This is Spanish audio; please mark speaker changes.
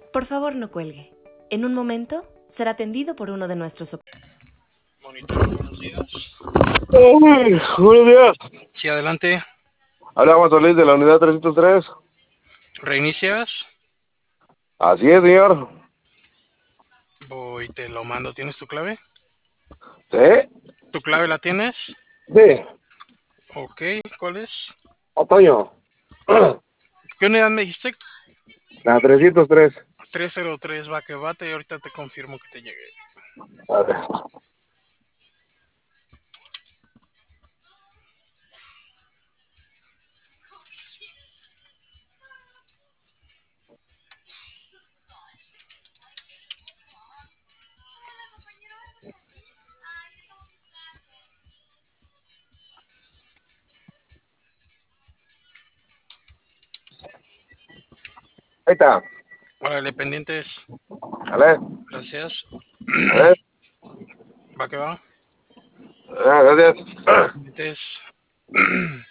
Speaker 1: Por favor, no cuelgue. En un momento será atendido por uno de nuestros
Speaker 2: Monitor, buenos días.
Speaker 3: Buenos días.
Speaker 2: Sí, adelante.
Speaker 3: Hablamos Solís de la unidad 303.
Speaker 2: ¿Reinicias?
Speaker 3: Así es, señor.
Speaker 2: Voy, te lo mando. ¿Tienes tu clave?
Speaker 3: Sí,
Speaker 2: ¿Tu clave la tienes?
Speaker 3: sí.
Speaker 2: Ok, ¿cuál es?
Speaker 3: Otoño.
Speaker 2: ¿Qué unidad me dijiste?
Speaker 3: La 303.
Speaker 2: 303 va que bate y ahorita te confirmo que te llegue.
Speaker 3: A ver. Ahí está.
Speaker 2: Órale, pendientes.
Speaker 3: A ver.
Speaker 2: Gracias.
Speaker 3: A ver.
Speaker 2: Va que va.
Speaker 3: Gracias.
Speaker 2: Pendientes.